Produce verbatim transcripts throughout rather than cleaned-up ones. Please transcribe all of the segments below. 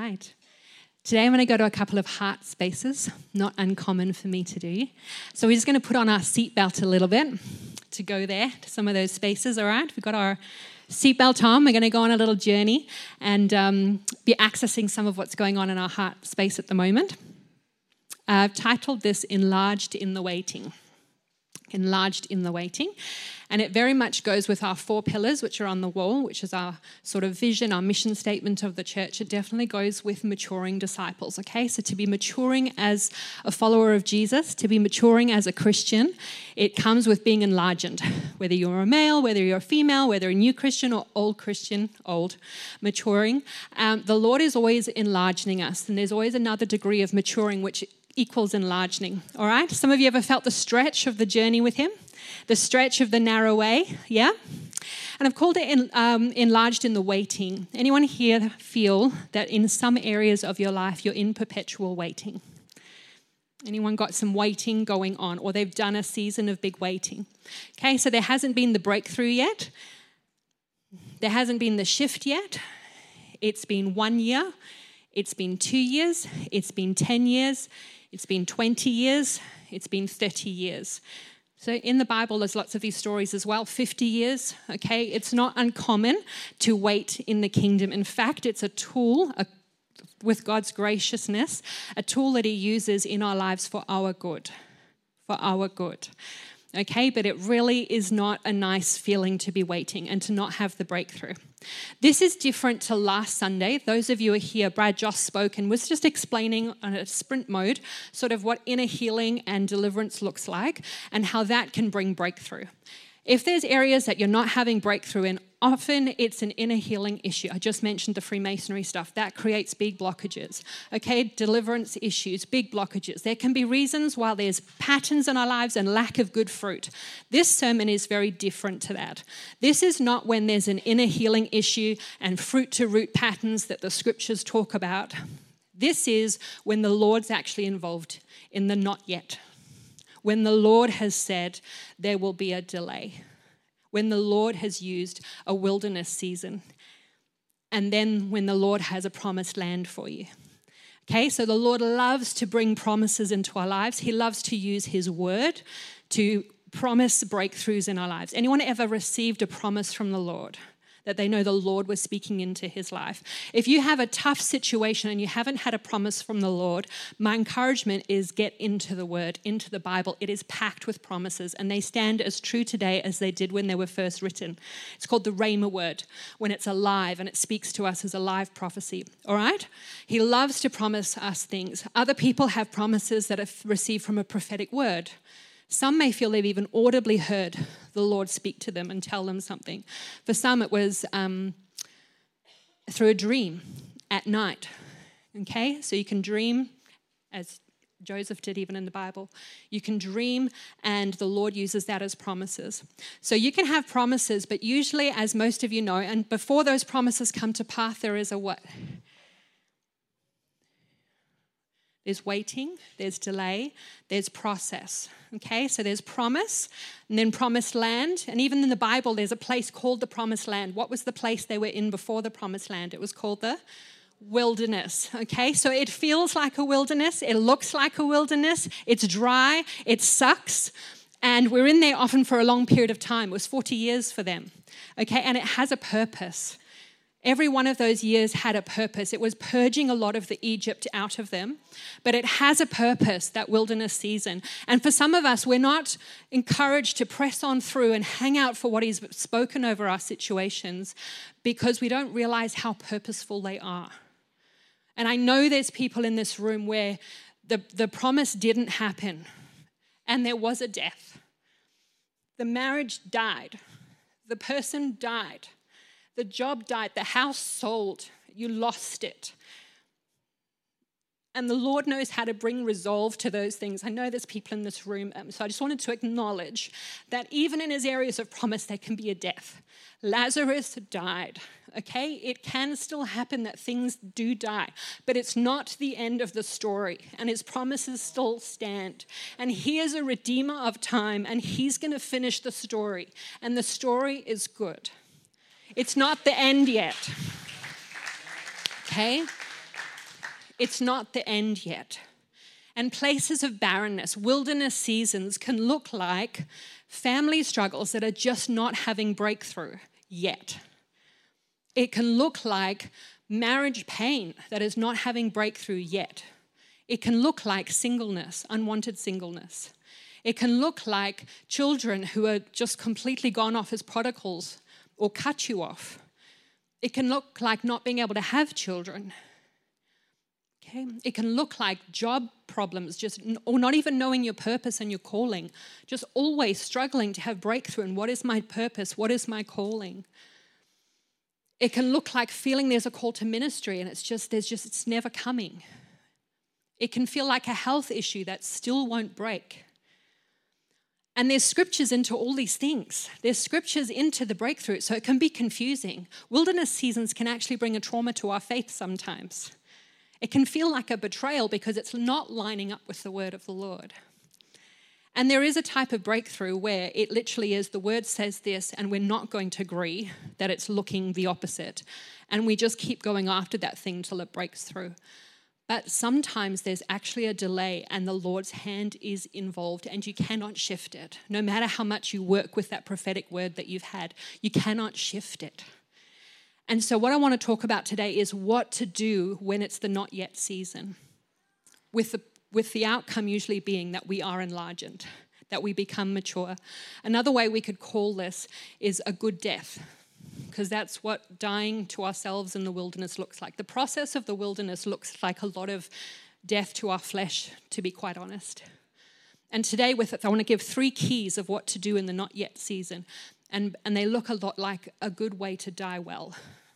right. Today I'm going to go to a couple of heart spaces, not uncommon for me to do. So we're just going to put on our seatbelt a little bit to go there to some of those spaces, all right? We've got our seatbelt on. We're going to go on a little journey and um, be accessing some of what's going on in our heart space at the moment. I've titled this Enlarged in the Waiting. Enlarged in the Waiting. And it very much goes with our four pillars, which are on the wall, which is our sort of vision, our mission statement of the church. It definitely goes with maturing disciples, okay? So to be maturing as a follower of Jesus, to be maturing as a Christian, it comes with being enlarged. Whether you're a male, whether you're a female, whether a new Christian or old Christian, old, maturing, um, the Lord is always enlarging us. And there's always another degree of maturing, which equals enlarging, all right? Some of you ever felt the stretch of the journey with him? The stretch of the narrow way, yeah? And I've called it in, um, enlarged in the waiting. Anyone here feel that in some areas of your life you're in perpetual waiting? Anyone got some waiting going on, or they've done a season of big waiting? Okay, so there hasn't been the breakthrough yet. There hasn't been the shift yet. It's been one year. It's been two years. It's been ten years. It's been twenty years. It's been thirty years. So in the Bible, there's lots of these stories as well. fifty years, okay? It's not uncommon to wait in the kingdom. In fact, it's a tool, a, with God's graciousness, a tool that he uses in our lives for our good, for our good. Okay, but it really is not a nice feeling to be waiting and to not have the breakthrough. This is different to last Sunday. Those of you who are here, Brad Joss spoke and was just explaining on a sprint mode sort of what inner healing and deliverance looks like and how that can bring breakthrough. If there's areas that you're not having breakthrough in, often it's an inner healing issue. I just mentioned the Freemasonry stuff. That creates big blockages. Okay, deliverance issues, big blockages. There can be reasons why there's patterns in our lives and lack of good fruit. This sermon is very different to that. This is not when there's an inner healing issue and fruit to root patterns that the scriptures talk about. This is when the Lord's actually involved in the not yet. When the Lord has said there will be a delay. When the Lord has used a wilderness season. And then when the Lord has a promised land for you. Okay, so the Lord loves to bring promises into our lives. He loves to use his word to promise breakthroughs in our lives. Anyone ever received a promise from the Lord? That they know the Lord was speaking into his life. If you have a tough situation and you haven't had a promise from the Lord, my encouragement is get into the word, into the Bible. It is packed with promises and they stand as true today as they did when they were first written. It's called the Rhema word, when it's alive and it speaks to us as a live prophecy, all right? He loves to promise us things. Other people have promises that are received from a prophetic word. Some may feel they've even audibly heard the Lord speak to them and tell them something. For some, it was um, through a dream at night. Okay, so you can dream, as Joseph did even in the Bible. You can dream, and the Lord uses that as promises. So you can have promises, but usually, as most of you know, and before those promises come to pass, there is a what? There's waiting, there's delay, there's process, okay? So there's promise, and then promised land. And even in the Bible, there's a place called the promised land. What was the place they were in before the promised land? It was called the wilderness, okay? So it feels like a wilderness. It looks like a wilderness. It's dry. It sucks. And we're in there often for a long period of time. It was forty years for them, okay? And it has a purpose. Every one of those years had a purpose. It was purging a lot of the Egypt out of them. But it has a purpose, that wilderness season. And for some of us, we're not encouraged to press on through and hang out for what he's spoken over our situations because we don't realize how purposeful they are. And I know there's people in this room where the, the promise didn't happen and there was a death. The marriage died. The person died. The job died, the house sold, you lost it. And the Lord knows how to bring resolve to those things. I know there's people in this room, um, so I just wanted to acknowledge that even in his areas of promise, there can be a death. Lazarus died, okay? It can still happen that things do die, but it's not the end of the story, and his promises still stand. And he is a redeemer of time, and he's going to finish the story, and the story is good. It's not the end yet, okay? It's not the end yet. And places of barrenness, wilderness seasons can look like family struggles that are just not having breakthrough yet. It can look like marriage pain that is not having breakthrough yet. It can look like singleness, unwanted singleness. It can look like children who are just completely gone off as prodigals or cut you off. It can look like not being able to have children. Okay? It can look like job problems, just or not even knowing your purpose and your calling, just always struggling to have breakthrough in what is my purpose, what is my calling. It can look like feeling there's a call to ministry and it's just, there's just, it's never coming. It can feel like a health issue that still won't break. And there's scriptures into all these things. There's scriptures into the breakthrough, so it can be confusing. Wilderness seasons can actually bring a trauma to our faith sometimes. It can feel like a betrayal because it's not lining up with the word of the Lord. And there is a type of breakthrough where it literally is the word says this and we're not going to agree that it's looking the opposite. And we just keep going after that thing till it breaks through. But sometimes there's actually a delay and the Lord's hand is involved and you cannot shift it. No matter how much you work with that prophetic word that you've had, you cannot shift it. And so what I want to talk about today is what to do when it's the not yet season, with the, with the outcome usually being that we are enlarged, that we become mature. Another way we could call this is a good death, because that's what dying to ourselves in the wilderness looks like. The process of the wilderness looks like a lot of death to our flesh, to be quite honest. And today with it, I want to give three keys of what to do in the not yet season. And, and they look a lot like a good way to die well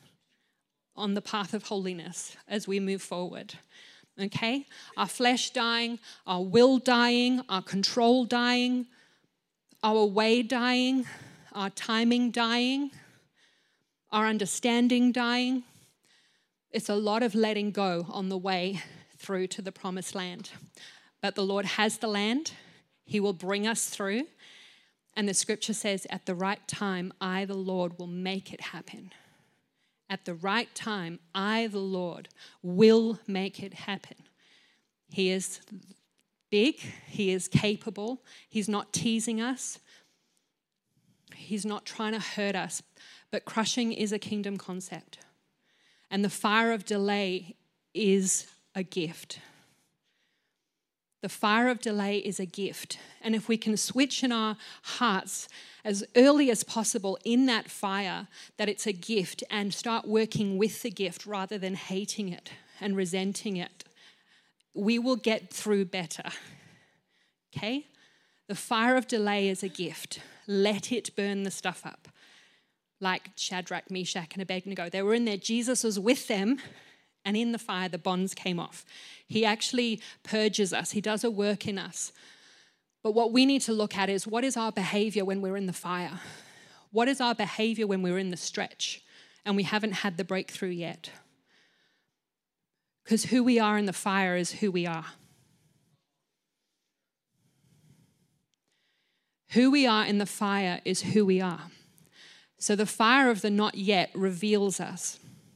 on the path of holiness as we move forward. Okay? Our flesh dying, our will dying, our control dying, our way dying, our timing dying, our understanding dying. It's a lot of letting go on the way through to the promised land. But the Lord has the land. He will bring us through. And the scripture says, at the right time, I, the Lord, will make it happen. At the right time, I, the Lord, will make it happen. He is big. He is capable. He's not teasing us. He's not trying to hurt us. But crushing is a kingdom concept. And the fire of delay is a gift. The fire of delay is a gift. And if we can switch in our hearts as early as possible in that fire, that it's a gift, and start working with the gift rather than hating it and resenting it, we will get through better. Okay? The fire of delay is a gift. Let it burn the stuff up. Like Shadrach, Meshach, and Abednego. They were in there. Jesus was with them. And in the fire, the bonds came off. He actually purges us. He does a work in us. But what we need to look at is, what is our behavior when we're in the fire? What is our behavior when we're in the stretch and we haven't had the breakthrough yet? Because who we are in the fire is who we are. Who we are in the fire is who we are. So the fire of the not yet reveals us.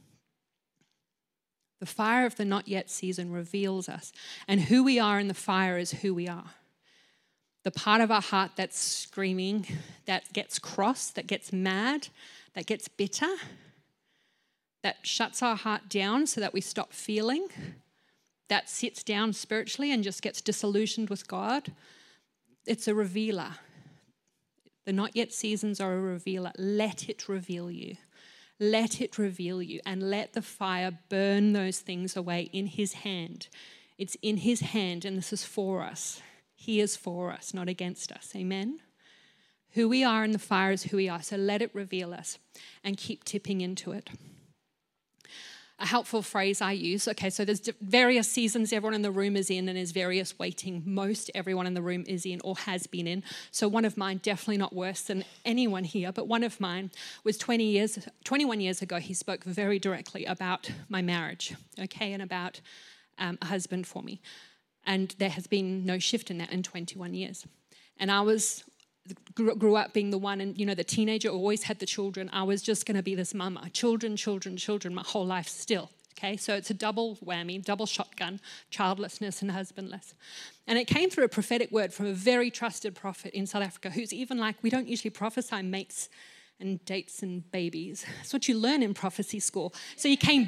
The fire of the not yet season reveals us. And who we are in the fire is who we are. The part of our heart that's screaming, that gets cross, that gets mad, that gets bitter, that shuts our heart down so that we stop feeling, that sits down spiritually and just gets disillusioned with God. It's a revealer. The not yet seasons are a revealer. Let it reveal you. Let it reveal you, and let the fire burn those things away in his hand. It's in his hand, and this is for us. He is for us, not against us. Amen? Who we are in the fire is who we are, so let it reveal us and keep tipping into it. A helpful phrase I use, okay, so there's various seasons everyone in the room is in, and there's various waiting. Most everyone in the room is in or has been in. So one of mine, definitely not worse than anyone here, but one of mine was twenty years, twenty-one years ago. He spoke very directly about my marriage, okay, and about um, a husband for me. And there has been no shift in that in twenty-one years. And I was grew up being the one, and you know, the teenager, always had the children. I was just going to be this mama, children, children, children, my whole life still. Okay, so it's a double whammy, double shotgun, childlessness and husbandless. And it came through a prophetic word from a very trusted prophet in South Africa who's even like, we don't usually prophesy mates and dates and babies. That's what you learn in prophecy school. So he came,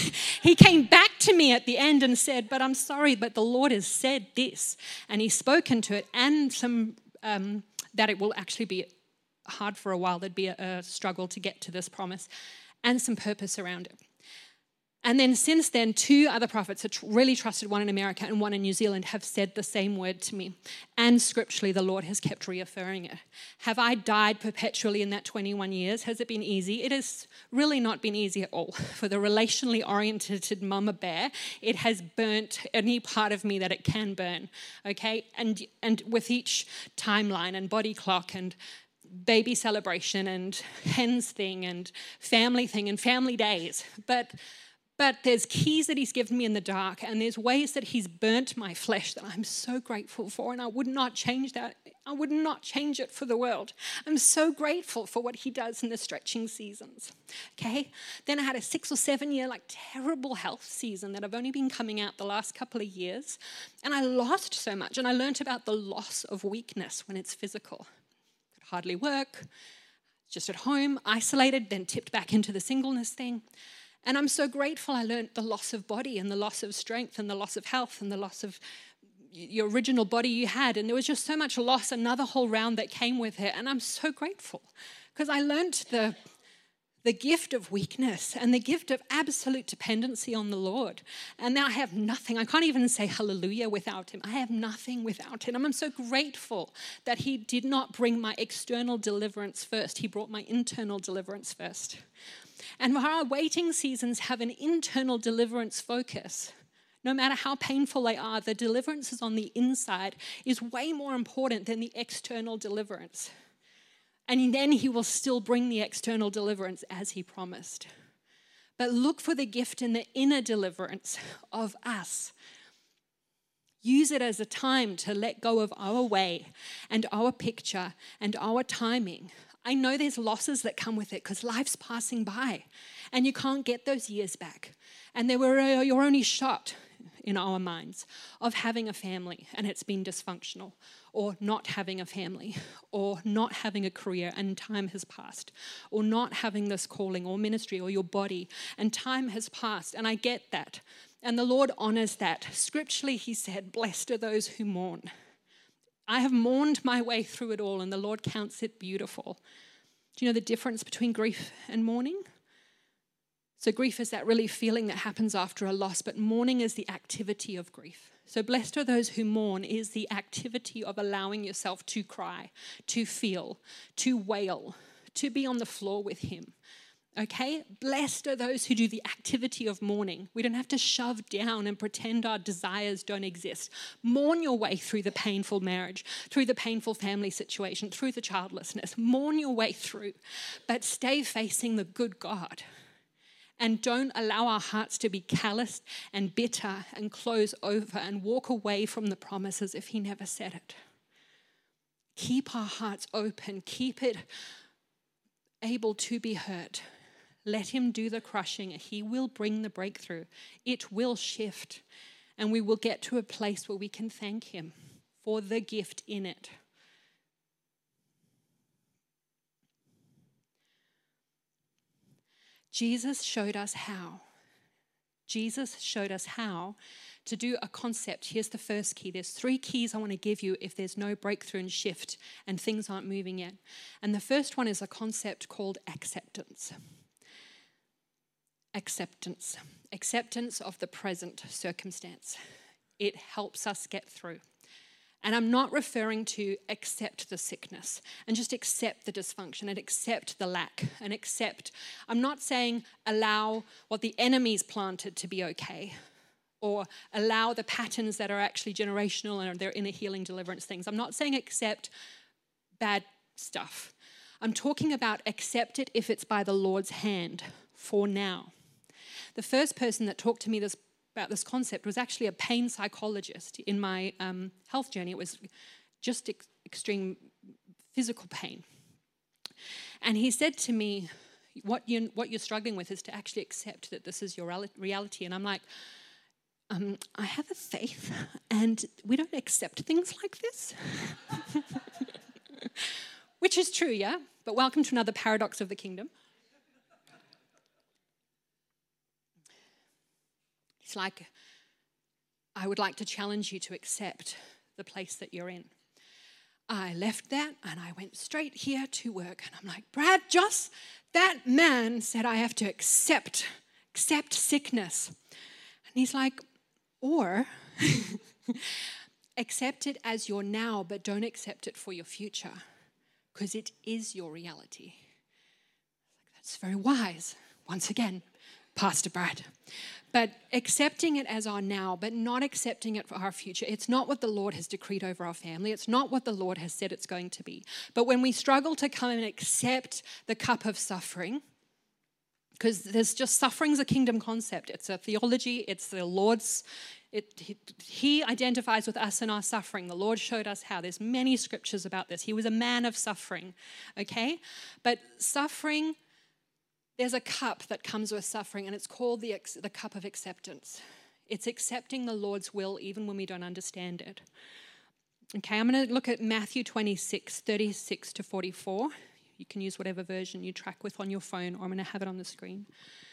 he came back to me at the end and said, but I'm sorry, but the Lord has said this. And he's spoken to it and some um, that it will actually be hard for a while. There'd be a, a struggle to get to this promise and some purpose around it. And then since then, two other prophets, a really trusted, one in America and one in New Zealand, have said the same word to me. And scripturally, the Lord has kept reaffirming it. Have I died perpetually in that twenty-one years? Has it been easy? It has really not been easy at all. For the relationally oriented mama bear, it has burnt any part of me that it can burn, okay? And, and with each timeline and body clock and baby celebration and hens thing and family thing and family days, but... But there's keys that he's given me in the dark, and there's ways that he's burnt my flesh that I'm so grateful for, and I would not change that. I would not change it for the world. I'm so grateful for what he does in the stretching seasons, okay? Then I had a six or seven year, like, terrible health season that I've only been coming out the last couple of years, and I lost so much, and I learned about the loss of weakness when it's physical. Could hardly work, just at home, isolated, then tipped back into the singleness thing. And I'm so grateful I learned the loss of body and the loss of strength and the loss of health and the loss of your original body you had. And there was just so much loss, another whole round that came with it. And I'm so grateful because I learned the, the gift of weakness and the gift of absolute dependency on the Lord. And now I have nothing. I can't even say hallelujah without him. I have nothing without him. I'm so grateful that he did not bring my external deliverance first. He brought my internal deliverance first. And our waiting seasons have an internal deliverance focus. No matter how painful they are, the deliverances on the inside is way more important than the external deliverance. And then he will still bring the external deliverance as he promised. But look for the gift in the inner deliverance of us. Use it as a time to let go of our way and our picture and our timing. I know there's losses that come with it because life's passing by and you can't get those years back. And there were uh, your only shot in our minds of having a family and it's been dysfunctional, or not having a family, or not having a career and time has passed, or not having this calling or ministry or your body and time has passed. And I get that. And the Lord honors that. Scripturally, he said, blessed are those who mourn. I have mourned my way through it all and the Lord counts it beautiful. Do you know the difference between grief and mourning? So grief is that really feeling that happens after a loss, but mourning is the activity of grief. So blessed are those who mourn is the activity of allowing yourself to cry, to feel, to wail, to be on the floor with him. Okay? Blessed are those who do the activity of mourning. We don't have to shove down and pretend our desires don't exist. Mourn your way through the painful marriage, through the painful family situation, through the childlessness. Mourn your way through, but stay facing the good God. And don't allow our hearts to be calloused and bitter and close over and walk away from the promises if he never said it. Keep our hearts open. Keep it able to be heard. Let him do the crushing. He will bring the breakthrough. It will shift. And we will get to a place where we can thank him for the gift in it. Jesus showed us how. Jesus showed us how to do a concept. Here's the first key. There's three keys I want to give you if there's no breakthrough and shift and things aren't moving yet. And the first one is a concept called acceptance. Acceptance. Acceptance of the present circumstance. It helps us get through. And I'm not referring to accept the sickness and just accept the dysfunction and accept the lack and accept. I'm not saying allow what the enemy's planted to be okay, or allow the patterns that are actually generational and they're inner healing deliverance things. I'm not saying accept bad stuff. I'm talking about accept it if it's by the Lord's hand for now. The first person that talked to me this about this concept was actually a pain psychologist in my um, health journey. It was just ex- extreme physical pain. And he said to me, What, you, what you're struggling with is to actually accept that this is your reality. And I'm like, um, I have a faith, and we don't accept things like this. Which is true, yeah? But welcome to another paradox of the kingdom. It's like, I would like to challenge you to accept the place that you're in. I left that and I went straight here to work. And I'm like, Brad, Joss, that man said I have to accept, accept sickness. And he's like, or accept it as your now, but don't accept it for your future, because it is your reality. That's very wise. Once again, Pastor Brad. But accepting it as our now, but not accepting it for our future. It's not what the Lord has decreed over our family. It's not what the Lord has said it's going to be. But when we struggle to come and accept the cup of suffering, because there's just suffering's a kingdom concept. It's a theology. It's the Lord's. It, he, he identifies with us in our suffering. The Lord showed us how. There's many scriptures about this. He was a man of suffering, okay? But suffering, there's a cup that comes with suffering, and it's called the, the cup of acceptance. It's accepting the Lord's will even when we don't understand it. Okay, I'm going to look at Matthew twenty-six, thirty-six to forty-four. You can use whatever version you track with on your phone, or I'm going to have it on the screen.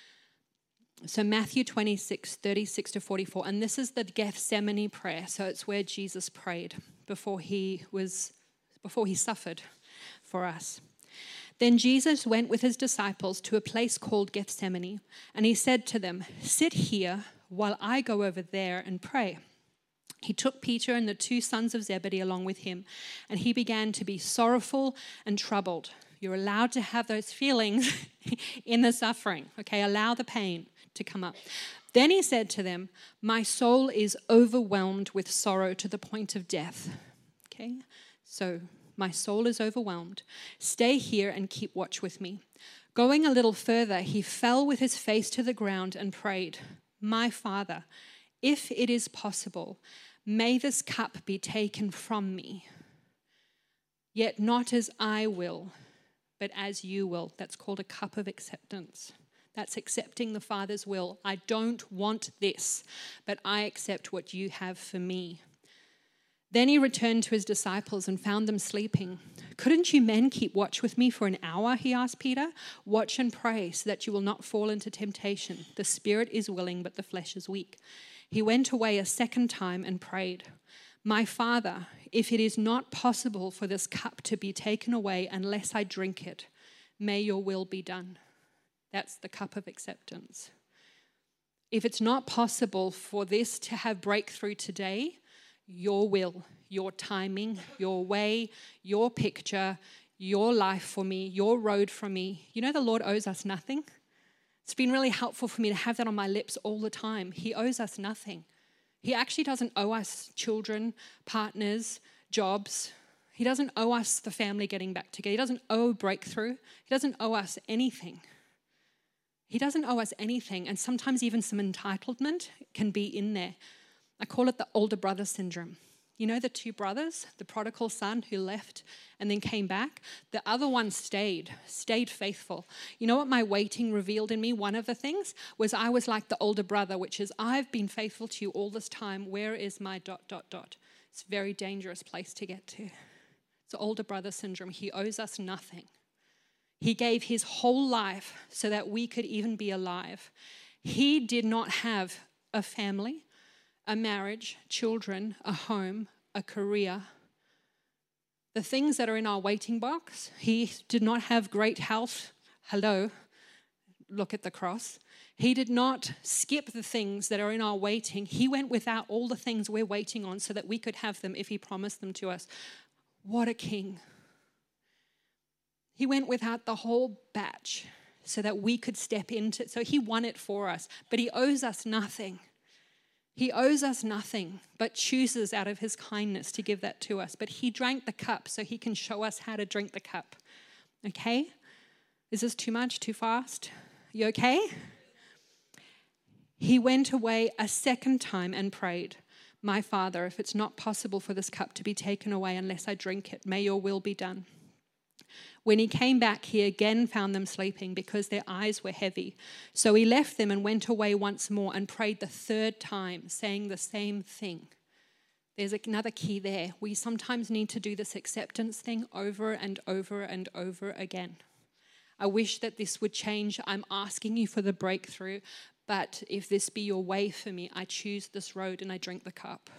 So Matthew twenty-six, thirty-six to forty-four, and this is the Gethsemane prayer. So it's where Jesus prayed before he was, before he suffered for us. Then Jesus went with his disciples to a place called Gethsemane, and he said to them, "Sit here while I go over there and pray." He took Peter and the two sons of Zebedee along with him, and he began to be sorrowful and troubled. You're allowed to have those feelings in the suffering, okay? Allow the pain to come up. Then he said to them, "My soul is overwhelmed with sorrow to the point of death." Okay? So, my soul is overwhelmed. Stay here and keep watch with me. Going a little further, he fell with his face to the ground and prayed, "My Father, if it is possible, may this cup be taken from me. Yet not as I will, but as you will." That's called a cup of acceptance. That's accepting the Father's will. I don't want this, but I accept what you have for me. Then he returned to his disciples and found them sleeping. "Couldn't you men keep watch with me for an hour?" he asked Peter. "Watch and pray so that you will not fall into temptation. The spirit is willing, but the flesh is weak." He went away a second time and prayed, "My Father, if it is not possible for this cup to be taken away unless I drink it, may your will be done." That's the cup of acceptance. If it's not possible for this to have breakthrough today, your will, your timing, your way, your picture, your life for me, your road for me. You know the Lord owes us nothing. It's been really helpful for me to have that on my lips all the time. He owes us nothing. He actually doesn't owe us children, partners, jobs. He doesn't owe us the family getting back together. He doesn't owe breakthrough. He doesn't owe us anything. He doesn't owe us anything, and sometimes even some entitlement can be in there. I call it the older brother syndrome. You know the two brothers, the prodigal son who left and then came back? The other one stayed, stayed faithful. You know what my waiting revealed in me? One of the things was I was like the older brother, which is, I've been faithful to you all this time. Where is my dot, dot, dot? It's a very dangerous place to get to. It's the older brother syndrome. He owes us nothing. He gave his whole life so that we could even be alive. He did not have a family, a marriage, children, a home, a career. The things that are in our waiting box, he did not have great health. Hello, look at the cross. He did not skip the things that are in our waiting. He went without all the things we're waiting on so that we could have them if he promised them to us. What a king. He went without the whole batch so that we could step into, so he won it for us, but he owes us nothing. He owes us nothing, but chooses out of his kindness to give that to us. But he drank the cup so he can show us how to drink the cup. Okay? Is this too much, too fast? You okay? He went away a second time and prayed, "My Father, if it's not possible for this cup to be taken away unless I drink it, may your will be done." When he came back, he again found them sleeping because their eyes were heavy. So he left them and went away once more and prayed the third time, saying the same thing. There's another key there. We sometimes need to do this acceptance thing over and over and over again. I wish that this would change. I'm asking you for the breakthrough, but if this be your way for me, I choose this road and I drink the cup.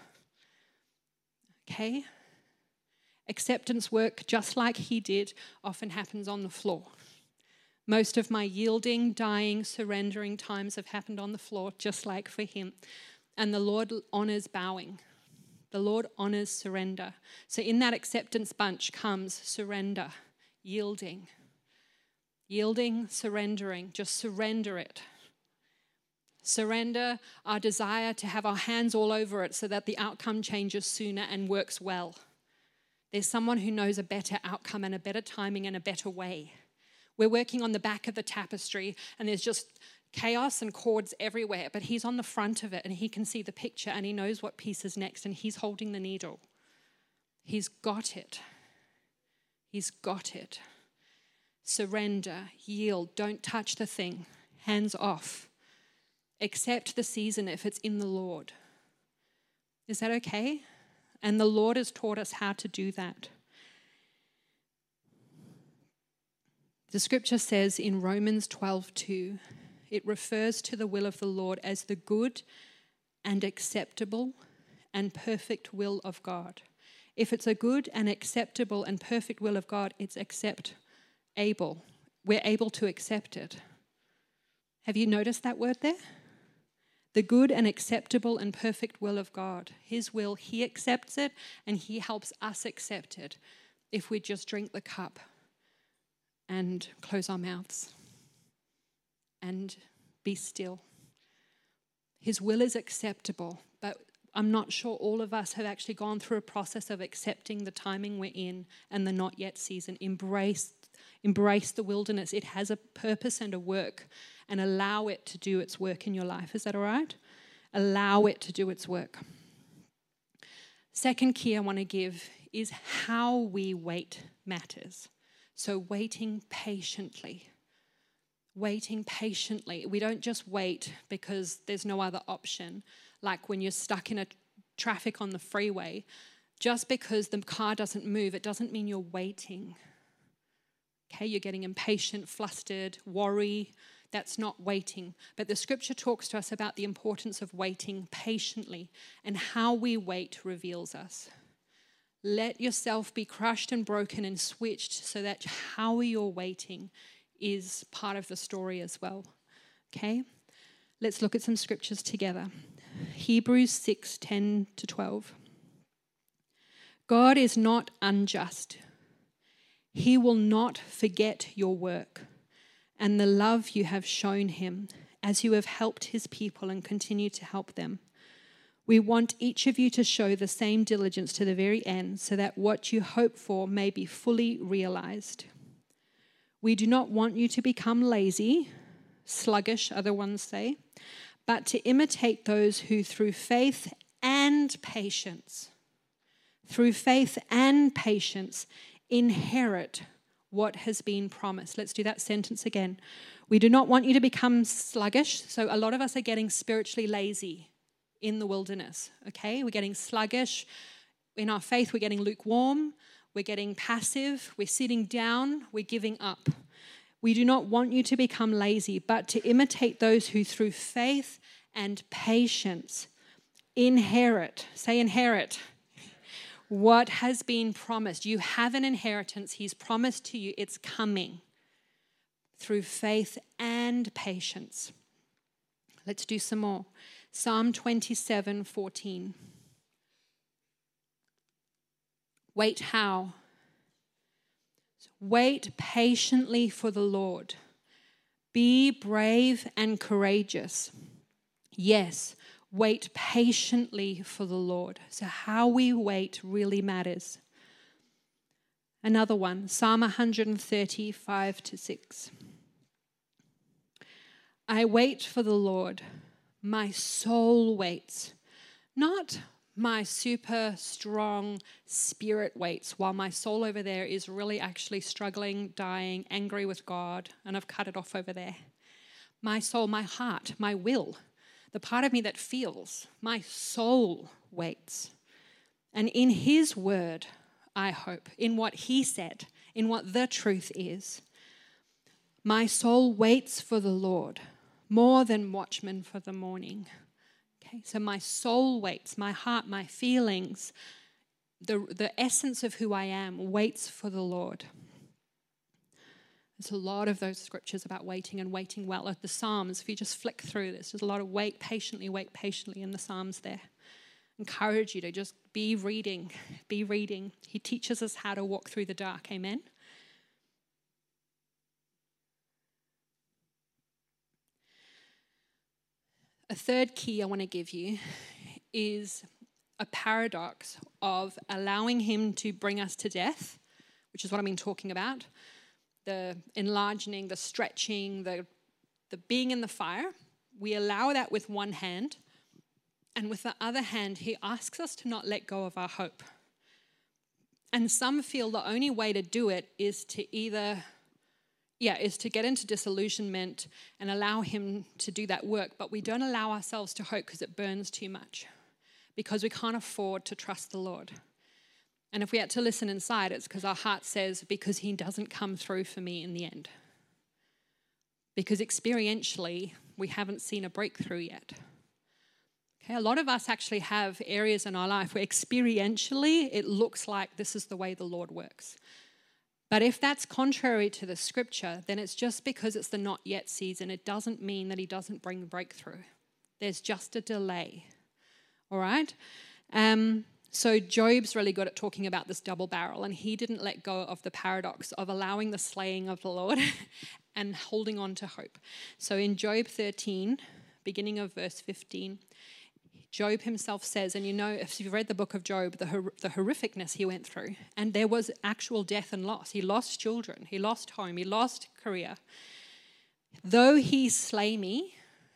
Okay? Acceptance work, just like he did, often happens on the floor. Most of my yielding, dying, surrendering times have happened on the floor, just like for him. And the Lord honors bowing. The Lord honors surrender. So in that acceptance bunch comes surrender, yielding. Yielding, surrendering. Just surrender it. Surrender our desire to have our hands all over it so that the outcome changes sooner and works well. There's someone who knows a better outcome and a better timing and a better way. We're working on the back of the tapestry and there's just chaos and cords everywhere, but he's on the front of it and he can see the picture and he knows what piece is next and he's holding the needle. He's got it. He's got it. Surrender, yield, don't touch the thing. Hands off. Accept the season if it's in the Lord. Is that okay? And the Lord has taught us how to do that. The scripture says in Romans twelve two, it refers to the will of the Lord as the good and acceptable and perfect will of God. If it's a good and acceptable and perfect will of God, it's accept-able. We're able to accept it. Have you noticed that word there? The good and acceptable and perfect will of God. His will, he accepts it and he helps us accept it if we just drink the cup and close our mouths and be still. His will is acceptable, but I'm not sure all of us have actually gone through a process of accepting the timing we're in and the not yet season. Embrace, embrace the wilderness. It has a purpose and a work, and allow it to do its work in your life. Is that all right? Allow it to do its work. Second key I want to give is how we wait matters. So waiting patiently. Waiting patiently. We don't just wait because there's no other option. Like when you're stuck in a traffic on the freeway, just because the car doesn't move, it doesn't mean you're waiting. Okay, you're getting impatient, flustered, worry. That's not waiting. But the scripture talks to us about the importance of waiting patiently, and how we wait reveals us. Let yourself be crushed and broken and switched so that how you're waiting is part of the story as well. Okay? Let's look at some scriptures together. Hebrews six ten to twelve. God is not unjust. He will not forget your work and the love you have shown him as you have helped his people and continue to help them. We want each of you to show the same diligence to the very end so that what you hope for may be fully realized. We do not want you to become lazy, sluggish, other ones say, but to imitate those who through faith and patience, through faith and patience, inherit what has been promised. Let's do that sentence again. We do not want you to become sluggish. So a lot of us are getting spiritually lazy in the wilderness, okay? We're getting sluggish. In our faith, we're getting lukewarm. We're getting passive. We're sitting down. We're giving up. We do not want you to become lazy, but to imitate those who through faith and patience inherit, say inherit, what has been promised. You have an inheritance. He's promised to you. It's coming through faith and patience. Let's do some more. Psalm twenty-seven fourteen. Wait how? Wait patiently for the Lord. Be brave and courageous. Yes, wait patiently for the Lord. So how we wait really matters. Another one, Psalm one thirty, five to six. I wait for the Lord. My soul waits. Not my super strong spirit waits while my soul over there is really actually struggling, dying, angry with God, and I've cut it off over there. My soul, my heart, my will, the part of me that feels, my soul waits. And in his word, I hope, in what he said, in what the truth is. My soul waits for the Lord more than watchmen for the morning. Okay, so my soul waits, my heart, my feelings, the, the essence of who I am waits for the Lord. There's a lot of those scriptures about waiting and waiting well. Like the Psalms, if you just flick through this, there's a lot of wait patiently, wait patiently in the Psalms there. Encourage you to just be reading, be reading. He teaches us how to walk through the dark, amen? A third key I want to give you is a paradox of allowing him to bring us to death, which is what I've been talking about. The enlarging, the stretching, the, the being in the fire. We allow that with one hand, and with the other hand, he asks us to not let go of our hope. And some feel the only way to do it is to either, yeah, is to get into disillusionment and allow him to do that work, but we don't allow ourselves to hope because it burns too much, because we can't afford to trust the Lord. And if we had to listen inside, it's because our heart says, because he doesn't come through for me in the end. Because experientially, we haven't seen a breakthrough yet. Okay, a lot of us actually have areas in our life where experientially it looks like this is the way the Lord works. But if that's contrary to the scripture, then it's just because it's the not yet season. It doesn't mean that he doesn't bring breakthrough. There's just a delay. All right? Um, so Job's really good at talking about this double barrel, and he didn't let go of the paradox of allowing the slaying of the Lord and holding on to hope. So in Job thirteen, beginning of verse fifteen, Job himself says, and you know, if you've read the book of Job, the, hor- the horrificness he went through, and there was actual death and loss. He lost children, he lost home, he lost career. Though he slay me,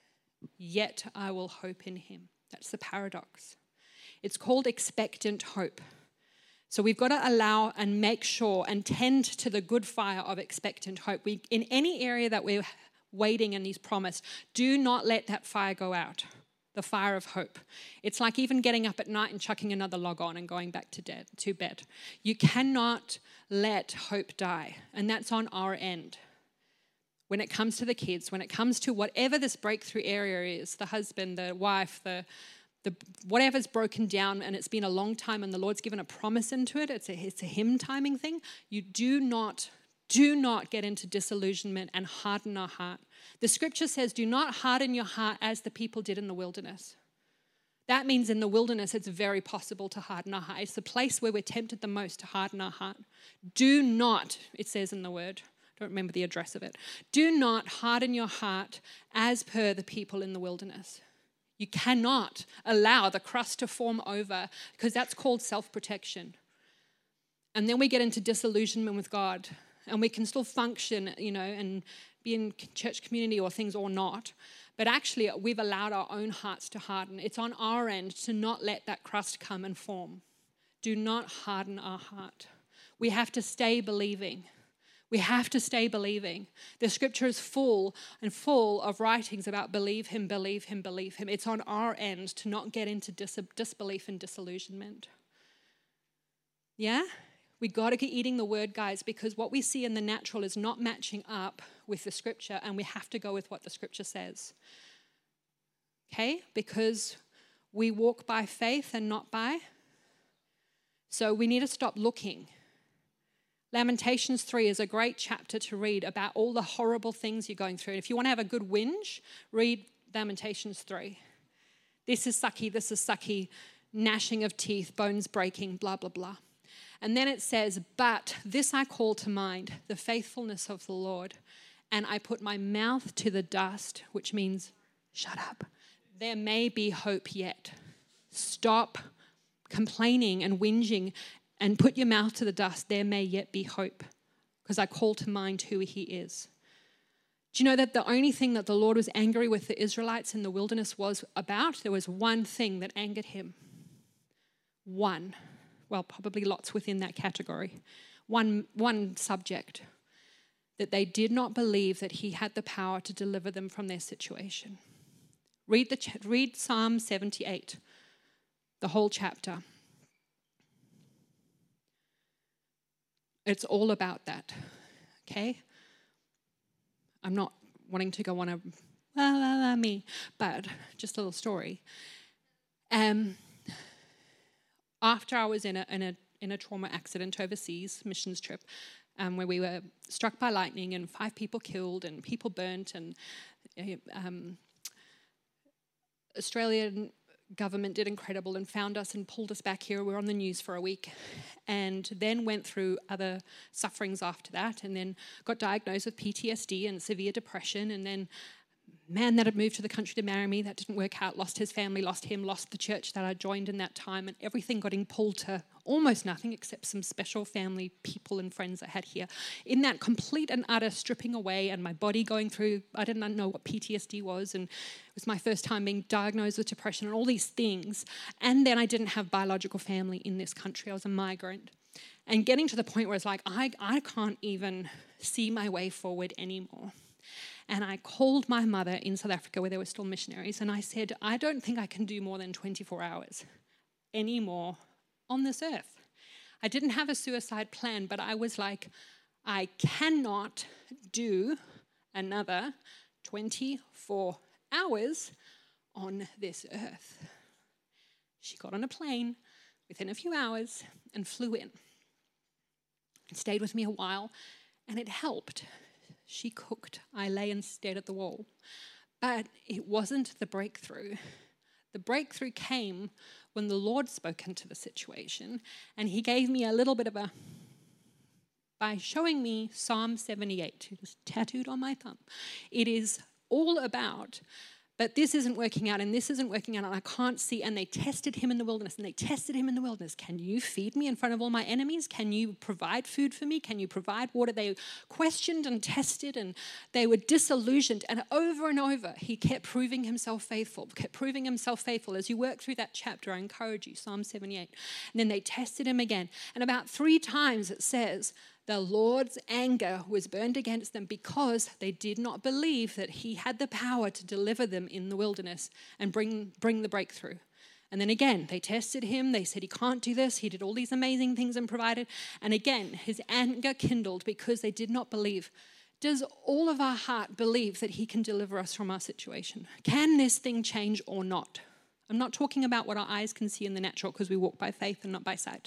yet I will hope in him. That's the paradox. It's called expectant hope. So we've got to allow and make sure and tend to the good fire of expectant hope. We, in any area that we're waiting and he's promised, do not let that fire go out. The fire of hope. It's like even getting up at night and chucking another log on and going back to, dead, to bed. You cannot let hope die, and that's on our end. When it comes to the kids, when it comes to whatever this breakthrough area is, the husband, the wife, the, the whatever's broken down, and it's been a long time and the Lord's given a promise into it, it's a, it's a him timing thing, you do not Do not get into disillusionment and harden our heart. The scripture says, do not harden your heart as the people did in the wilderness. That means in the wilderness, it's very possible to harden our heart. It's the place where we're tempted the most to harden our heart. Do not, it says in the word, I don't remember the address of it. Do not harden your heart as per the people in the wilderness. You cannot allow the crust to form over, because that's called self-protection. And then we get into disillusionment with God. And we can still function, you know, and be in church community or things or not. But actually, we've allowed our own hearts to harden. It's on our end to not let that crust come and form. Do not harden our heart. We have to stay believing. We have to stay believing. The scripture is full and full of writings about believe him, believe him, believe him. It's on our end to not get into dis- disbelief and disillusionment. Yeah? We got to get eating the word, guys, because what we see in the natural is not matching up with the scripture, and we have to go with what the scripture says. Okay? Because we walk by faith and not by. So we need to stop looking. Lamentations three is a great chapter to read about all the horrible things you're going through. And if you want to have a good whinge, read Lamentations three. This is sucky, this is sucky, gnashing of teeth, bones breaking, blah, blah, blah. And then it says, but this I call to mind, the faithfulness of the Lord, and I put my mouth to the dust, which means, shut up. There may be hope yet. Stop complaining and whinging and put your mouth to the dust. There may yet be hope, because I call to mind who he is. Do you know that the only thing that the Lord was angry with the Israelites in the wilderness was about? There was one thing that angered him. one, well, probably lots within that category, one, one subject, that they did not believe that he had the power to deliver them from their situation. Read, the, read Psalm seventy-eight, the whole chapter. It's all about that, okay? I'm not wanting to go on a la la la me, but just a little story. Um, after I was in a in a in a trauma accident overseas, missions trip, um, where we were struck by lightning and five people killed and people burnt, and um, Australian government did incredible and found us and pulled us back here. We were on the news for a week, and then went through other sufferings after that, and then got diagnosed with P T S D and severe depression, and then man that had moved to the country to marry me, that didn't work out, lost his family, lost him, lost the church that I joined in that time, and everything got pulled to almost nothing except some special family people and friends I had here. In that complete and utter stripping away, and my body going through, I didn't know what P T S D was, and it was my first time being diagnosed with depression and all these things. And then I didn't have biological family in this country. I was a migrant. And getting to the point where it's like, I, I can't even see my way forward anymore. And I called my mother in South Africa, where there were still missionaries, and I said, I don't think I can do more than twenty-four hours anymore on this earth. I didn't have a suicide plan, but I was like, I cannot do another twenty-four hours on this earth. She got on a plane within a few hours and flew in. And stayed with me a while, and it helped. She cooked. I lay and stared at the wall. But it wasn't the breakthrough. The breakthrough came when the Lord spoke into the situation, and he gave me a little bit of a, by showing me Psalm seventy-eight, it was tattooed on my thumb. It is all about, but this isn't working out, and this isn't working out, and I can't see. And they tested him in the wilderness, and they tested him in the wilderness. Can you feed me in front of all my enemies? Can you provide food for me? Can you provide water? They questioned and tested, and they were disillusioned. And over and over, he kept proving himself faithful, kept proving himself faithful. As you work through that chapter, I encourage you, Psalm seventy-eight. And then they tested him again. And about three times it says, the Lord's anger was burned against them because they did not believe that he had the power to deliver them in the wilderness and bring, bring the breakthrough. And then again, they tested him. They said, he can't do this. He did all these amazing things and provided. And again, his anger kindled because they did not believe. Does all of our heart believe that he can deliver us from our situation? Can this thing change or not? I'm not talking about what our eyes can see in the natural, because we walk by faith and not by sight.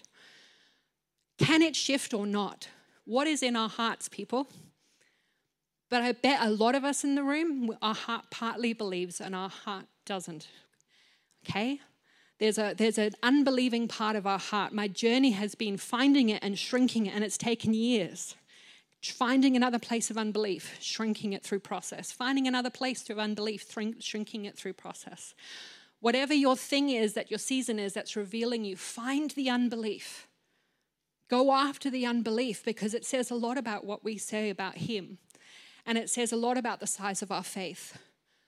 Can it shift or not? What is in our hearts, people? But I bet a lot of us in the room, our heart partly believes and our heart doesn't. Okay? There's a there's an unbelieving part of our heart. My journey has been finding it and shrinking it, and it's taken years. Finding another place of unbelief, shrinking it through process. Finding another place of unbelief, shrinking it through process. Whatever your thing is, that your season is, that's revealing you, find the unbelief. Go after the unbelief, because it says a lot about what we say about him. And it says a lot about the size of our faith.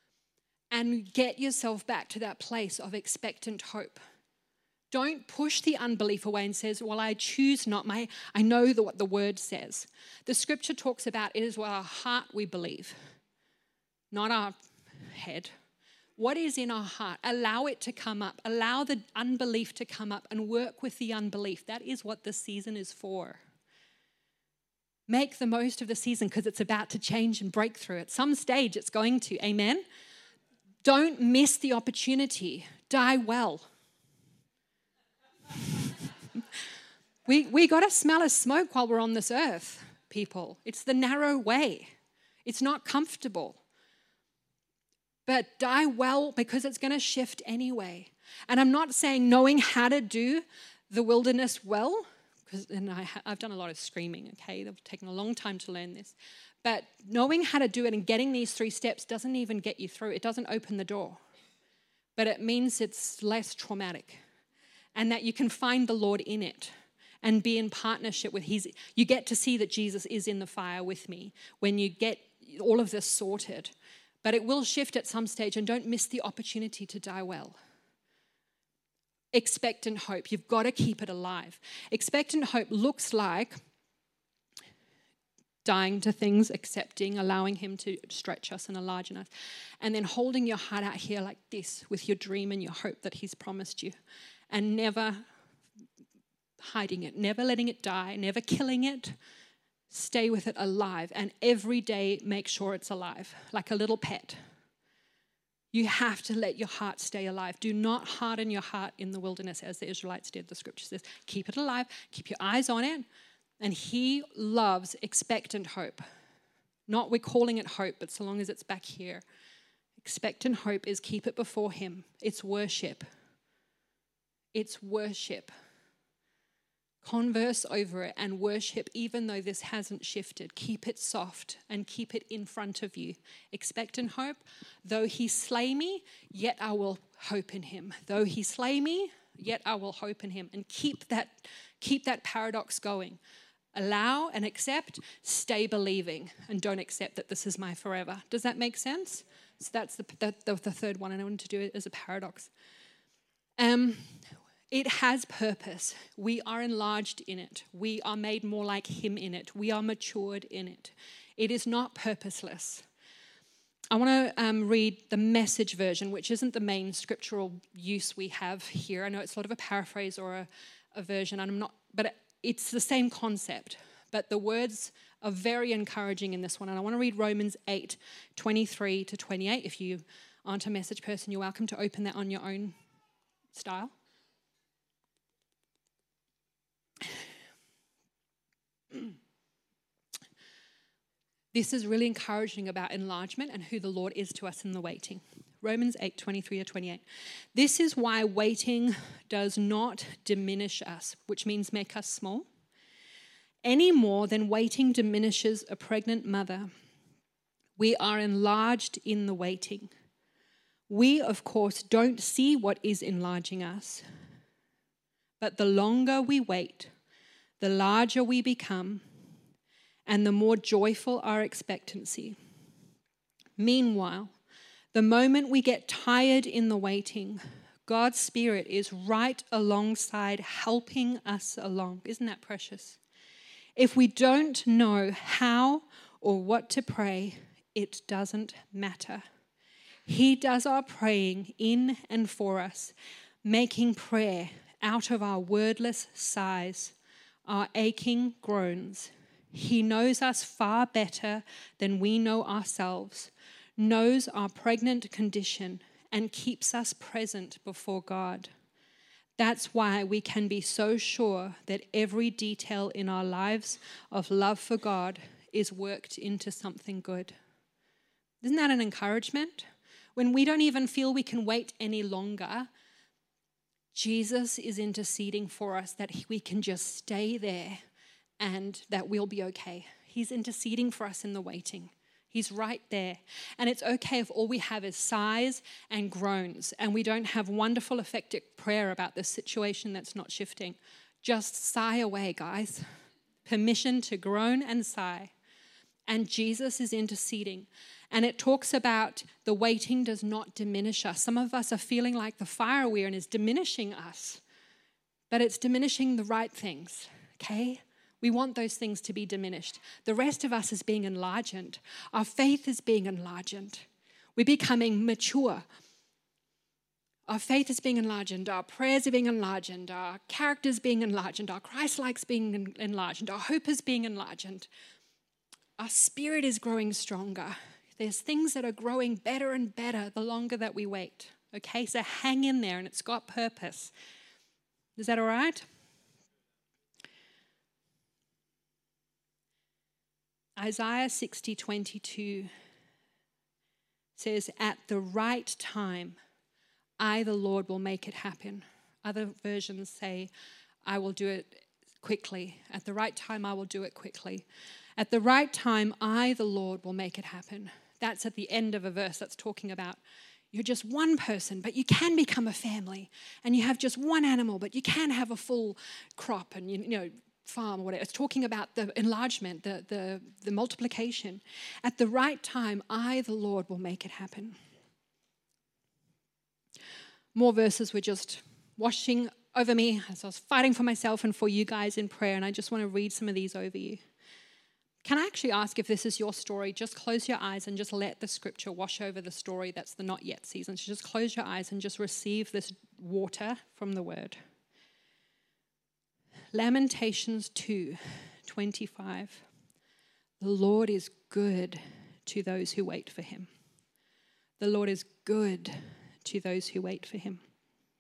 And get yourself back to that place of expectant hope. Don't push the unbelief away and says, well, I choose not. My, I know the, what the word says. The scripture talks about it is what our heart we believe, not our head. What is in our heart? Allow it to come up. Allow the unbelief to come up and work with the unbelief. That is what this season is for. Make the most of the season, because it's about to change and break through. At some stage, it's going to. Amen? Don't miss the opportunity. Die well. we we got to smell a smoke while we're on this earth, people. It's the narrow way. It's not comfortable. But die well, because it's going to shift anyway. And I'm not saying knowing how to do the wilderness well, because and I ha- I've done a lot of screaming, okay? They've taken a long time to learn this. But knowing how to do it and getting these three steps doesn't even get you through. It doesn't open the door. But it means it's less traumatic, and that you can find the Lord in it and be in partnership with his. You get to see that Jesus is in the fire with me when you get all of this sorted. But it will shift at some stage, and don't miss the opportunity to die well. expectant hope. You've got to keep it alive. Expectant hope looks like dying to things, accepting, allowing him to stretch us and enlarge us, and then holding your heart out here like this with your dream and your hope that he's promised you, and never hiding it, never letting it die, never killing it. Stay with it alive, and every day make sure it's alive, like a little pet. You have to let your heart stay alive. Do not harden your heart in the wilderness as the Israelites did. The scripture says, keep it alive, keep your eyes on it. And he loves expectant hope. Not we're calling it hope, but so long as it's back here. Expectant hope is keep it before him. It's worship. It's worship. Converse over it and worship even though this hasn't shifted. Keep it soft and keep it in front of you. Expectant hope. Though he slay me, yet I will hope in him. Though he slay me, yet I will hope in him. And keep that, keep that paradox going. Allow and accept, stay believing, and don't accept that this is my forever. Does that make sense? So that's the, the, the, the third one, and I wanted to do it as a paradox. Um, it has purpose. We are enlarged in it. We are made more like him in it. We are matured in it. It is not purposeless. I want to um, read the Message version, which isn't the main scriptural use we have here. I know it's sort of a paraphrase or a, a version, and I'm not, but it, it's the same concept, but the words are very encouraging in this one. And I want to read Romans eight, twenty-three to twenty-eight. If you aren't a Message person, you're welcome to open that on your own style. This is really encouraging about enlargement and who the Lord is to us in the waiting. Romans eight, twenty-three to twenty-eight. This is why waiting does not diminish us, which means make us small, any more than waiting diminishes a pregnant mother. We are enlarged in the waiting. We, of course, don't see what is enlarging us, but the longer we wait, the larger we become, and the more joyful our expectancy. Meanwhile, the moment we get tired in the waiting, God's Spirit is right alongside helping us along. Isn't that precious? If we don't know how or what to pray, it doesn't matter. He does our praying in and for us, making prayer out of our wordless sighs, our aching groans. He knows us far better than we know ourselves, knows our pregnant condition, and keeps us present before God. That's why we can be so sure that every detail in our lives of love for God is worked into something good. Isn't that an encouragement? When we don't even feel we can wait any longer, Jesus is interceding for us that we can just stay there and that we'll be okay. He's interceding for us in the waiting. He's right there. And it's okay if all we have is sighs and groans and we don't have wonderful, effective prayer about this situation that's not shifting. Just sigh away, guys. Permission to groan and sigh. And Jesus is interceding. And it talks about the waiting does not diminish us. Some of us are feeling like the fire we're in is diminishing us. But it's diminishing the right things, okay? We want those things to be diminished. The rest of us is being enlarged. Our faith is being enlarged. We're becoming mature. Our faith is being enlarged. Our prayers are being enlarged. Our characters being enlarged. Our Christ-likes being enlarged. Our hope is being enlarged. Our spirit is growing stronger. There's things that are growing better and better the longer that we wait. Okay, so hang in there and it's got purpose. Is that all right? Isaiah sixty, twenty-two says, at the right time, I, the Lord, will make it happen. Other versions say, I will do it quickly. At the right time, I will do it quickly. At the right time, I, the Lord, will make it happen. That's at the end of a verse that's talking about you're just one person, but you can become a family. And you have just one animal, but you can have a full crop and, you know, farm or whatever. It's talking about the enlargement, the, the, the multiplication. At the right time, I, the Lord, will make it happen. More verses we're just washing over me as I was fighting for myself and for you guys in prayer, and I just want to read some of these over you. Can I actually ask, if this is your story, just close your eyes and just let the scripture wash over the story that's the not yet season. So just close your eyes and just receive this water from the word. Lamentations two twenty-five. The Lord is good to those who wait for him. The Lord is good to those who wait for him.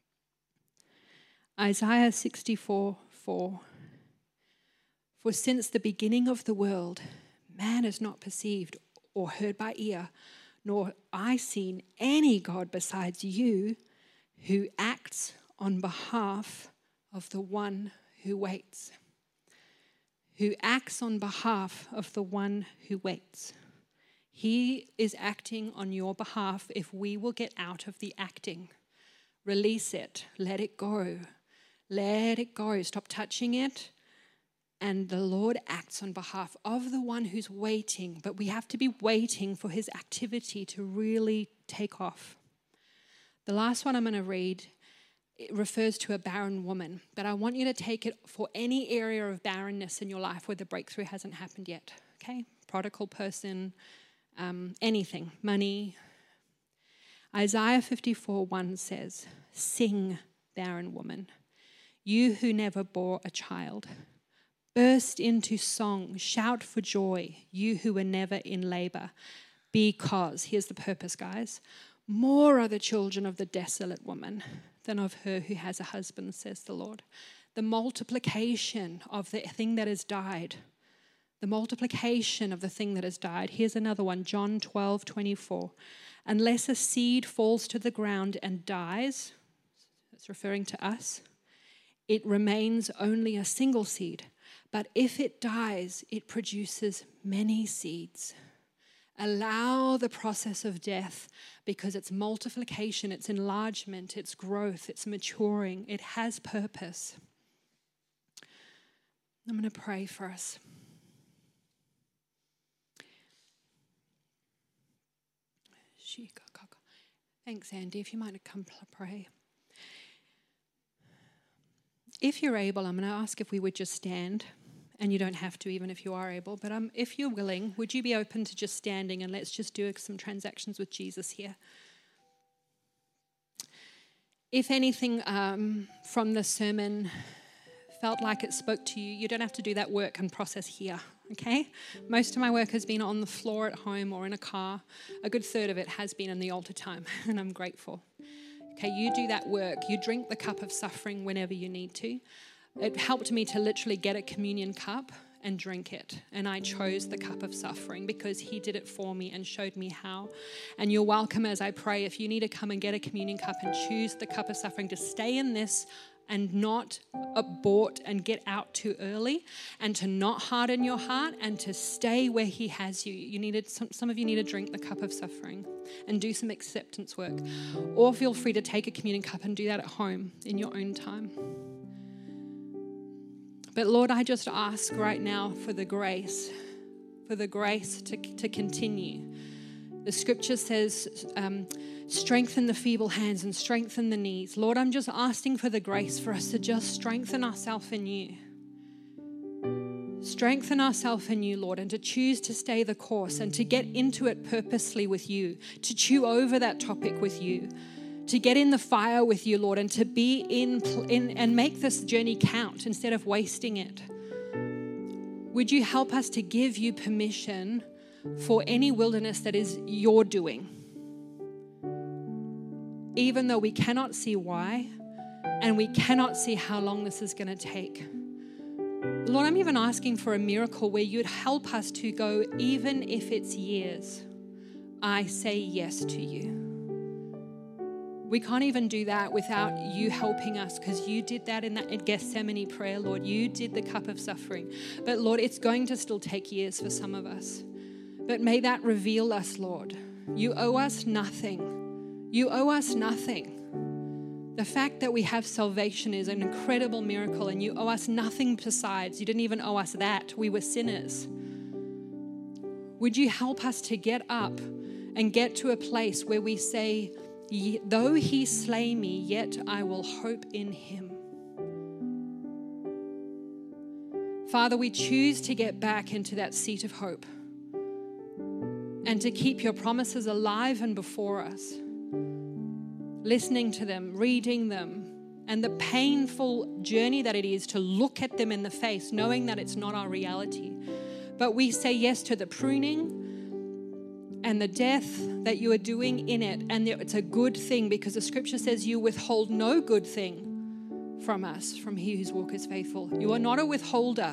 Isaiah sixty-four four. For since the beginning of the world, man has not perceived or heard by ear, nor I seen any God besides you who acts on behalf of the one who waits. Who acts on behalf of the one who waits. He is acting on your behalf if we will get out of the acting. Release it. Let it go. Let it go. Stop touching it. And the Lord acts on behalf of the one who's waiting. But we have to be waiting for his activity to really take off. The last one I'm going to read, it refers to a barren woman. But I want you to take it for any area of barrenness in your life where the breakthrough hasn't happened yet. Okay? Prodigal person, um, anything, money. Isaiah fifty-four one says, sing, barren woman, you who never bore a child. Burst into song, shout for joy, you who were never in labor. Because, here's the purpose, guys, more are the children of the desolate woman than of her who has a husband, says the Lord. The multiplication of the thing that has died. The multiplication of the thing that has died. Here's another one, John twelve twenty-four. Unless a seed falls to the ground and dies, that's referring to us, it remains only a single seed. But if it dies, it produces many seeds. Allow the process of death, because it's multiplication, it's enlargement, it's growth, it's maturing, it has purpose. I'm going to pray for us. Thanks, Andy. If you might come pray. If you're able, I'm going to ask if we would just stand. And you don't have to, even if you are able. But um, if you're willing, would you be open to just standing, and let's just do some transactions with Jesus here. If anything um, from the sermon felt like it spoke to you, you don't have to do that work and process here, okay? Most of my work has been on the floor at home or in a car. A good third of it has been in the altar time, and I'm grateful. Okay, you do that work. You drink the cup of suffering whenever you need to. It helped me to literally get a communion cup and drink it. And I chose the cup of suffering because he did it for me and showed me how. And you're welcome as I pray, if you need to come and get a communion cup and choose the cup of suffering, to stay in this and not abort and get out too early, and to not harden your heart and to stay where he has you. You needed some, some of you need to drink the cup of suffering and do some acceptance work. Or feel free to take a communion cup and do that at home in your own time. But Lord, I just ask right now for the grace, for the grace to, to continue. The scripture says, um, strengthen the feeble hands and strengthen the knees. Lord, I'm just asking for the grace for us to just strengthen ourselves in you. Strengthen ourselves in you, Lord, and to choose to stay the course and to get into it purposely with you, to chew over that topic with you, to get in the fire with you, Lord, and to be in, in and make this journey count instead of wasting it. Would you help us to give you permission for any wilderness that is your doing, even though we cannot see why and we cannot see how long this is going to take. Lord, I'm even asking for a miracle where you'd help us to go, even if it's years, I say yes to you. We can't even do that without you helping us, because you did that in that Gethsemane prayer, Lord. You did the cup of suffering. But Lord, it's going to still take years for some of us. But may that reveal us, Lord. You owe us nothing. You owe us nothing. The fact that we have salvation is an incredible miracle, and you owe us nothing besides. You didn't even owe us that. We were sinners. Would you help us to get up and get to a place where we say, Ye- Though he slay me, yet I will hope in him. Father, we choose to get back into that seat of hope and to keep your promises alive and before us, listening to them, reading them, and the painful journey that it is to look at them in the face, knowing that it's not our reality. But we say yes to the pruning and the death that you are doing in it. And it's a good thing, because the scripture says you withhold no good thing from us, from he whose walk is faithful. You are not a withholder.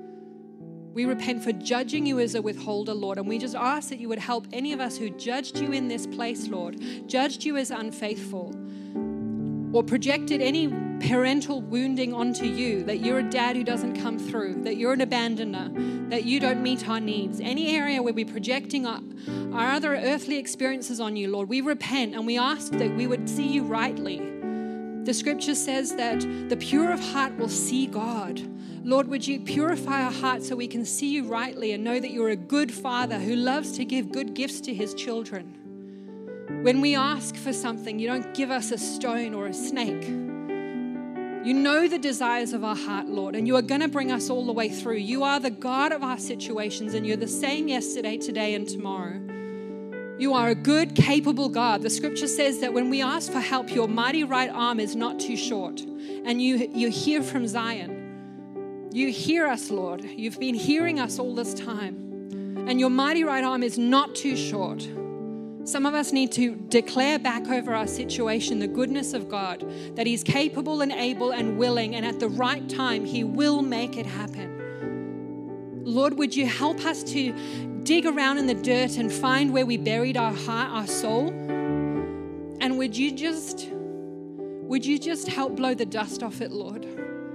We repent for judging you as a withholder, Lord, and we just ask that you would help any of us who judged you in this place, Lord, judged you as unfaithful, or projected any parental wounding onto you, that you're a dad who doesn't come through, that you're an abandoner, that you don't meet our needs. Any area where we're projecting our, our other earthly experiences on you, Lord, we repent and we ask that we would see you rightly. The scripture says that the pure of heart will see God. Lord, would you purify our hearts so we can see you rightly and know that you're a good Father who loves to give good gifts to his children. When we ask for something, you don't give us a stone or a snake. You know the desires of our heart, Lord, and you are going to bring us all the way through. You are the God of our situations, and you're the same yesterday, today, and tomorrow. You are a good, capable God. The scripture says that when we ask for help, your mighty right arm is not too short. And you, you hear from Zion. You hear us, Lord. You've been hearing us all this time. And your mighty right arm is not too short. Some of us need to declare back over our situation the goodness of God, that he's capable and able and willing, and at the right time, he will make it happen. Lord, would you help us to dig around in the dirt and find where we buried our heart, our soul? And would you just, would you just help blow the dust off it, Lord?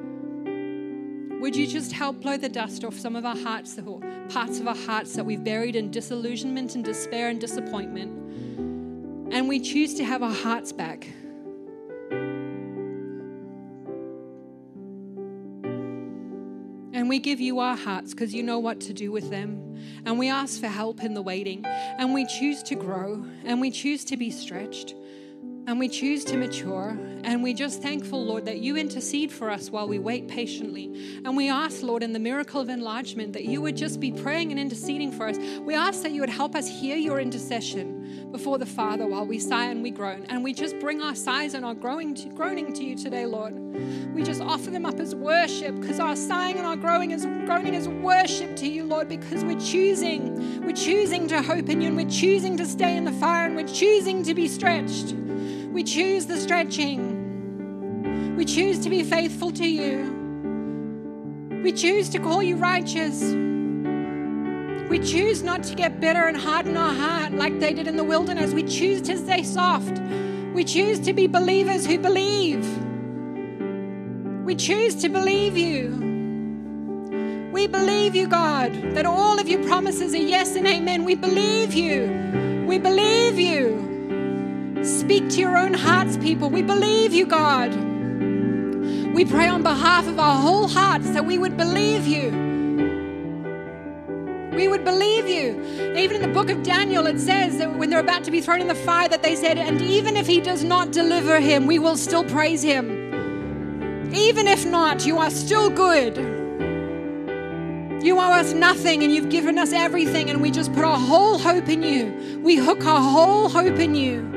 Would you just help blow the dust off some of our hearts, or parts of our hearts that we've buried in disillusionment and despair and disappointment? And we choose to have our hearts back. And we give you our hearts because you know what to do with them. And we ask for help in the waiting. And we choose to grow. And we choose to be stretched. And we choose to mature. And we're just thankful, Lord, that you intercede for us while we wait patiently. And we ask, Lord, in the miracle of enlargement, that you would just be praying and interceding for us. We ask that you would help us hear your intercession before the Father while we sigh and we groan. And we just bring our sighs and our growing to, groaning to you today, Lord. We just offer them up as worship, because our sighing and our growing is groaning is worship to you, Lord, because we're choosing, we're choosing to hope in you, and we're choosing to stay in the fire, and we're choosing to be stretched. We choose the stretching. We choose to be faithful to you. We choose to call you righteous. We choose not to get bitter and harden our heart like they did in the wilderness. We choose to stay soft. We choose to be believers who believe. We choose to believe you. We believe you, God, that all of your promises are yes and amen. We believe you. We believe you. Speak to your own hearts, people. We believe you, God. We pray on behalf of our whole hearts that we would believe you. We would believe you. Even in the book of Daniel, it says that when they're about to be thrown in the fire, that they said, and even if he does not deliver him, we will still praise him. Even if not, you are still good. You owe us nothing, and you've given us everything, and we just put our whole hope in you. We hook our whole hope in you.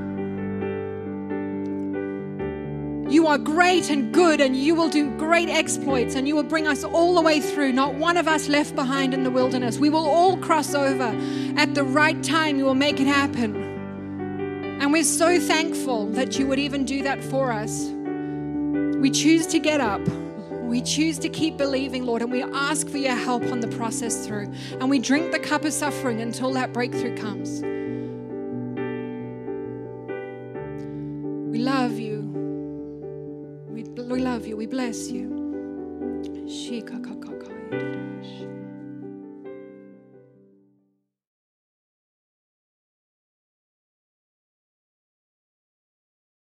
You are great and good, and you will do great exploits, and you will bring us all the way through. Not one of us left behind in the wilderness. We will all cross over. At the right time, you will make it happen. And we're so thankful that you would even do that for us. We choose to get up. We choose to keep believing, Lord, and we ask for your help on the process through. And we drink the cup of suffering until that breakthrough comes. We love you. We love you. We bless you.